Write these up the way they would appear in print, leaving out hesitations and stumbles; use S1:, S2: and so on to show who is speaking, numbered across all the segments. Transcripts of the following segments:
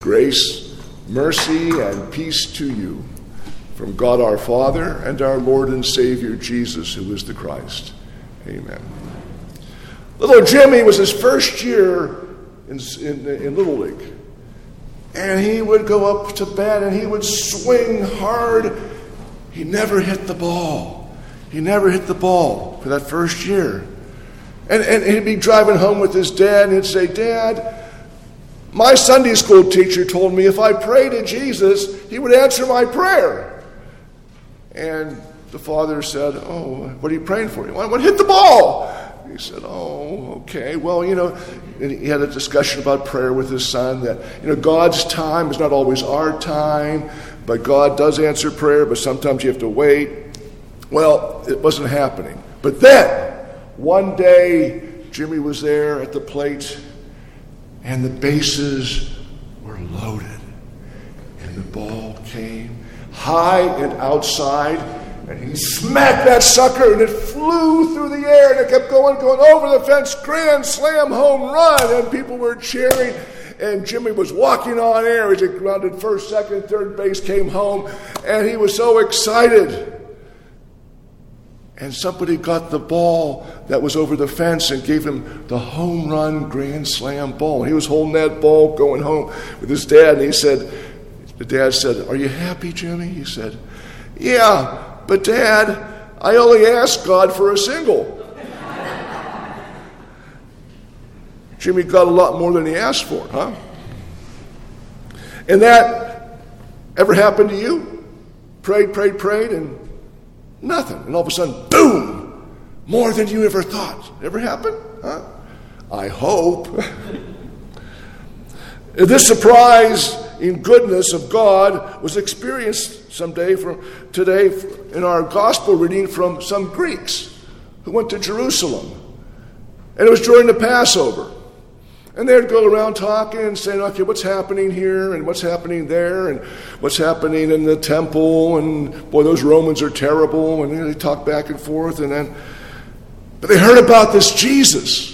S1: Grace, mercy, and peace to you from God our Father and our Lord and Savior Jesus, who is the Christ. Amen. Little Jimmy was his first year in Little League. And he would go up to bat and he would swing hard. He never hit the ball. He never hit the ball for that first year. And he'd be driving home with his dad and he'd say, "Dad, my Sunday school teacher told me if I pray to Jesus, he would answer my prayer." And the father said, "Oh, what are you praying for?" "I want to hit the ball." He said, "Oh, okay. Well, and he had a discussion about prayer with his son that, God's time is not always our time, but God does answer prayer, but sometimes you have to wait." Well, it wasn't happening. But then, one day, Jimmy was there at the plate, and the bases were loaded. And the ball came high and outside, and he smacked that sucker, and it flew through the air, and it kept going over the fence, grand slam, home run, and people were cheering, and Jimmy was walking on air as he grounded first, second, third base, came home, and he was so excited. And somebody got the ball that was over the fence and gave him the home run grand slam ball. He was holding that ball going home with his dad, and the dad said, "Are you happy, Jimmy?" He said, "Yeah, but Dad, I only asked God for a single." Jimmy got a lot more than he asked for, huh? And that ever happened to you? Prayed, and nothing. And all of a sudden, boom! More than you ever thought. Ever happened? Huh? I hope. This surprise in goodness of God was experienced today in our gospel reading from some Greeks who went to Jerusalem. And it was during the Passover. And they'd go around talking and saying, "Okay, what's happening here and what's happening there and what's happening in the temple, and boy, those Romans are terrible," and they talk back and forth, but they heard about this Jesus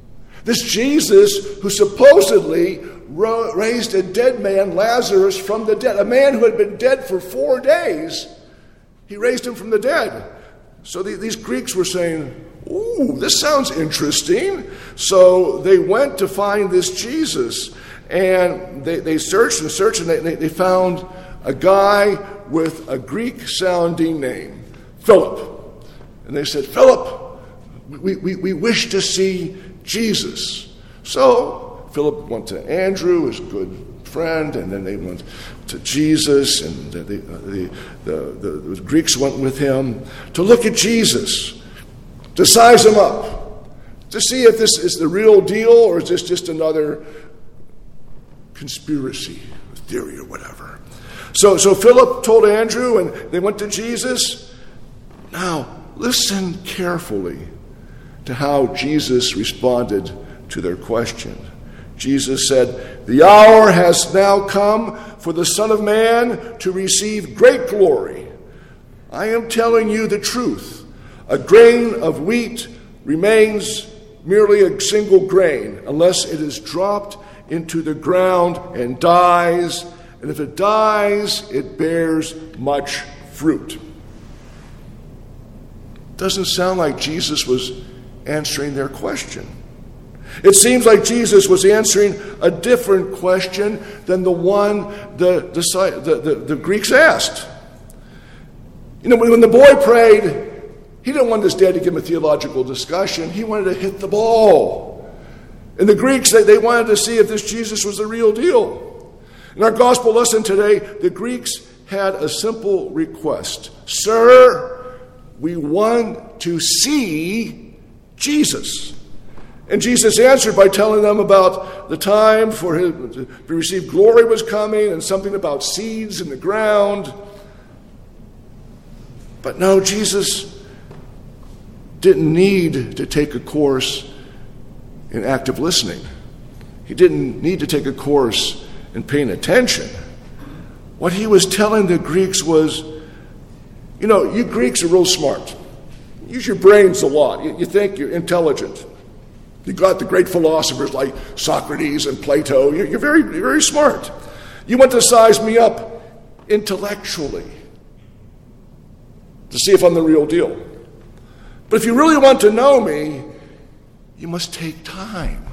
S1: who supposedly raised a dead man, Lazarus, from the dead, a man who had been dead for 4 days. He raised him from the dead. So these Greeks were saying, "Ooh, this sounds interesting." So they went to find this Jesus, and they searched, and they found a guy with a Greek-sounding name, Philip. And they said, "Philip, we wish to see Jesus." So Philip went to Andrew, his good friend, and then they went to Jesus, and the Greeks went with him to look at Jesus, to size him up, to see if this is the real deal or is this just another conspiracy theory or whatever. So Philip told Andrew, and they went to Jesus. Now, listen carefully to how Jesus responded to their question. Jesus said, "The hour has now come for the Son of Man to receive great glory. I am telling you the truth. A grain of wheat remains merely a single grain unless it is dropped into the ground and dies. And if it dies, it bears much fruit." Doesn't sound like Jesus was answering their question. It seems like Jesus was answering a different question than the one the Greeks asked. When the boy prayed, he didn't want his dad to give him a theological discussion. He wanted to hit the ball. And the Greeks, they wanted to see if this Jesus was the real deal. In our gospel lesson today, the Greeks had a simple request. "Sir, we want to see Jesus." And Jesus answered by telling them about the time for him to receive glory was coming, and something about seeds in the ground. But no, Jesus didn't need to take a course in active listening. He didn't need to take a course in paying attention. What he was telling the Greeks was, you Greeks are real smart. Use your brains a lot. You think you're intelligent. You got the great philosophers like Socrates and Plato. You're very, very smart. You want to size me up intellectually to see if I'm the real deal. But if you really want to know me, you must take time.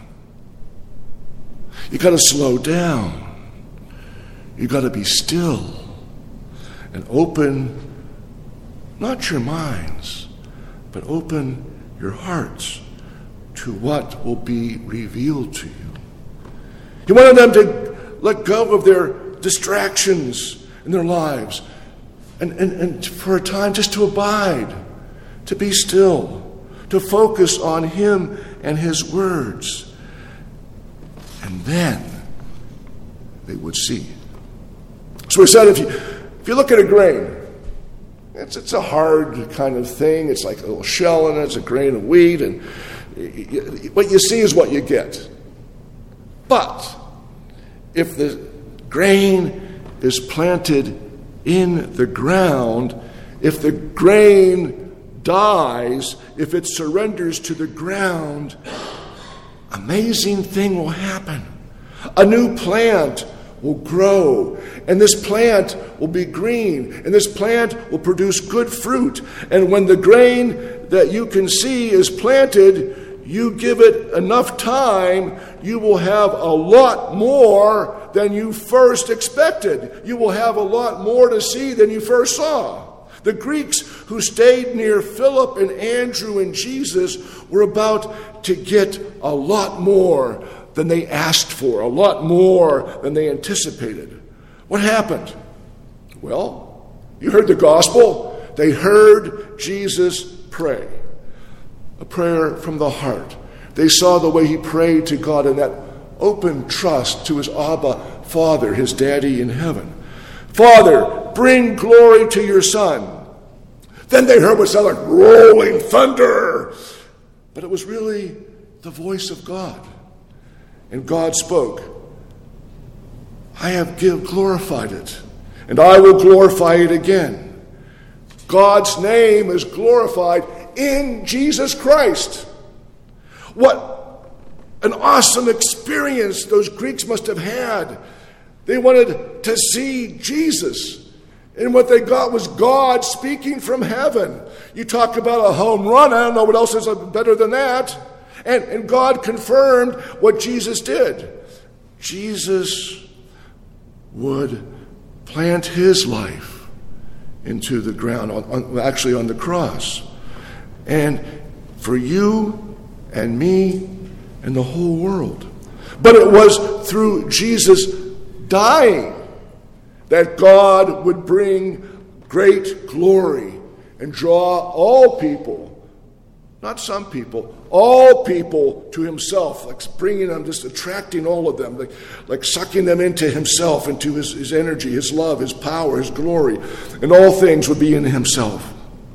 S1: You got to slow down. You got to be still and open not your minds, but open your hearts to what will be revealed to you. He wanted them to let go of their distractions in their lives and for a time just to abide, to be still, to focus on him and his words. And then they would see. So he said, if you look at a grain, it's a hard kind of thing. It's like a little shell in it. It's a grain of wheat. And what you see is what you get. But if the grain is planted in the ground, if the grain dies, if it surrenders to the ground, amazing thing will happen. A new plant will grow, and this plant will be green, and this plant will produce good fruit. And when the grain that you can see is planted, you give it enough time, you will have a lot more than you first expected. You will have a lot more to see than you first saw. The Greeks who stayed near Philip and Andrew and Jesus were about to get a lot more than they asked for, a lot more than they anticipated. What happened? Well, you heard the gospel. They heard Jesus pray, a prayer from the heart. They saw the way he prayed to God in that open trust to his Abba Father, his daddy in heaven. Father, bring glory to your Son. Then they heard what sounded like rolling thunder. But it was really the voice of God. And God spoke, I have glorified it, and I will glorify it again. God's name is glorified in Jesus Christ. What an awesome experience those Greeks must have had. They wanted to see Jesus. And what they got was God speaking from heaven. You talk about a home run. I don't know what else is better than that. And God confirmed what Jesus did. Jesus would plant his life into the ground, actually on the cross. And for you and me and the whole world. But it was through Jesus dying that God would bring great glory and draw all people, not some people, all people to himself, like bringing them, just attracting all of them, like sucking them into himself, into his energy, his love, his power, his glory, and all things would be in himself.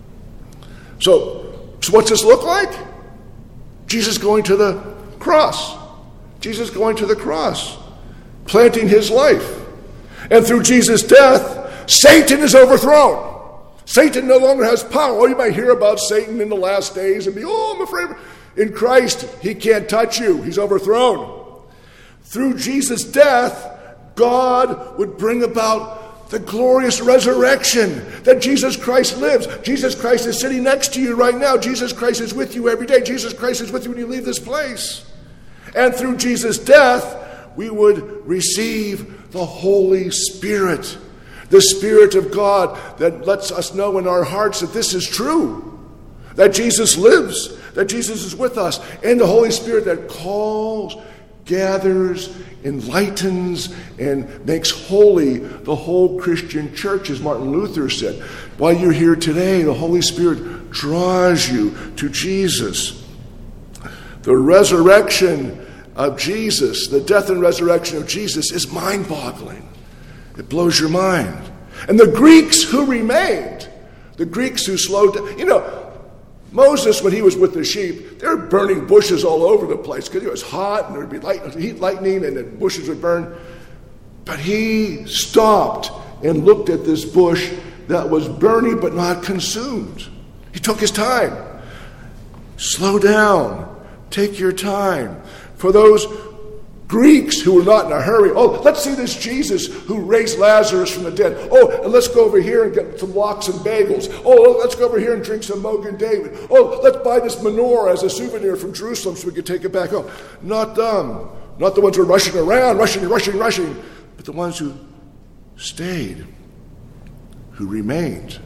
S1: So what's this look like? Jesus going to the cross. Jesus going to the cross, planting his life. And through Jesus' death, Satan is overthrown. Satan no longer has power. Oh, you might hear about Satan in the last days and be, I'm afraid. In Christ, he can't touch you. He's overthrown. Through Jesus' death, God would bring about the glorious resurrection that Jesus Christ lives. Jesus Christ is sitting next to you right now. Jesus Christ is with you every day. Jesus Christ is with you when you leave this place. And through Jesus' death, we would receive the Holy Spirit, the Spirit of God that lets us know in our hearts that this is true, that Jesus lives, that Jesus is with us, and the Holy Spirit that calls, gathers, enlightens, and makes holy the whole Christian church, as Martin Luther said. While you're here today, the Holy Spirit draws you to Jesus. The resurrection of Jesus, the death and resurrection of Jesus, is mind-boggling. It blows your mind. And the Greeks who remained, the Greeks who slowed down, Moses, when he was with the sheep, they were burning bushes all over the place because it was hot and there would be lightning and the bushes would burn. But he stopped and looked at this bush that was burning but not consumed. He took his time. Slow down. Take your time. For those Greeks who were not in a hurry. Oh, let's see this Jesus who raised Lazarus from the dead. Oh, and let's go over here and get some lox and bagels. Oh, let's go over here and drink some Mogan David. Oh, let's buy this menorah as a souvenir from Jerusalem so we can take it back home. Not them. Not the ones who are rushing around, rushing, but the ones who stayed, who remained,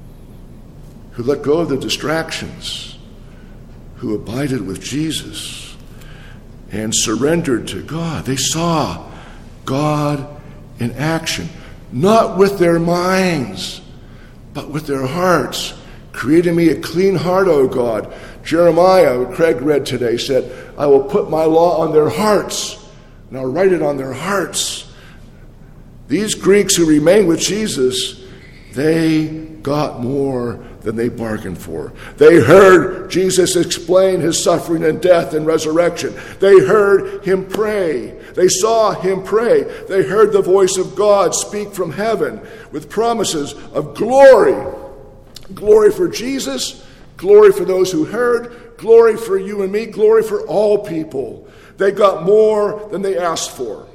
S1: who let go of the distractions, who abided with Jesus and surrendered to God. They saw God in action, not with their minds, but with their hearts. Create in me a clean heart, O God. Jeremiah, what Craig read today, said, I will put my law on their hearts, and I'll write it on their hearts. These Greeks who remained with Jesus, they got more than they bargained for. They heard Jesus explain his suffering and death and resurrection. They heard him pray. They saw him pray. They heard the voice of God speak from heaven with promises of glory. Glory for Jesus, glory for those who heard, glory for you and me, glory for all people. They got more than they asked for.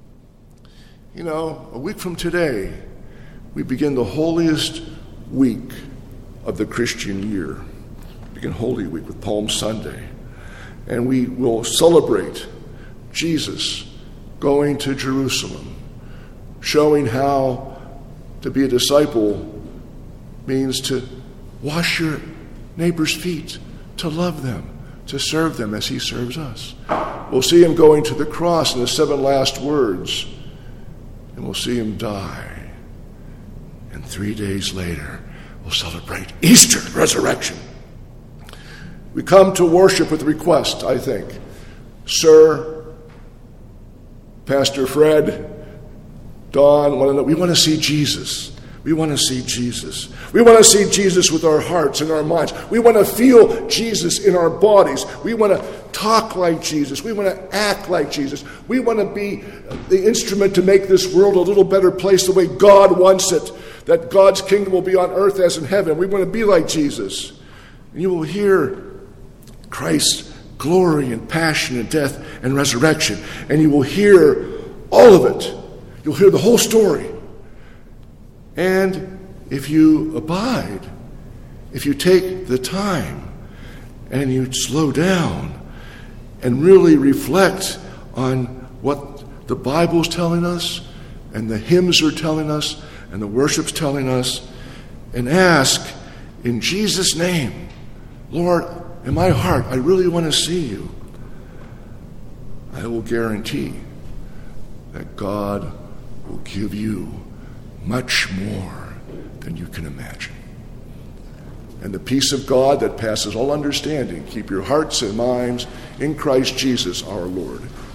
S1: You know, a week from today, we begin the holiest week of the Christian year. We begin Holy Week with Palm Sunday. And we will celebrate Jesus going to Jerusalem, showing how to be a disciple means to wash your neighbor's feet, to love them, to serve them as he serves us. We'll see him going to the cross in the 7 last words, and we'll see him die. And 3 days later, we'll celebrate Easter, resurrection. We come to worship with request, I think. Sir, Pastor Fred, Don, we want to see Jesus. We want to see Jesus. We want to see Jesus with our hearts and our minds. We want to feel Jesus in our bodies. We want to talk like Jesus. We want to act like Jesus. We want to be the instrument to make this world a little better place the way God wants it, that God's kingdom will be on earth as in heaven. We want to be like Jesus. And you will hear Christ's glory and passion and death and resurrection. And you will hear all of it. You'll hear the whole story. And if you abide, if you take the time and you slow down and really reflect on what the Bible's telling us and the hymns are telling us and the worship's telling us, and ask in Jesus' name, Lord, in my heart, I really want to see you, I will guarantee that God will give you much more than you can imagine. And the peace of God that passes all understanding, keep your hearts and minds in Christ Jesus our Lord.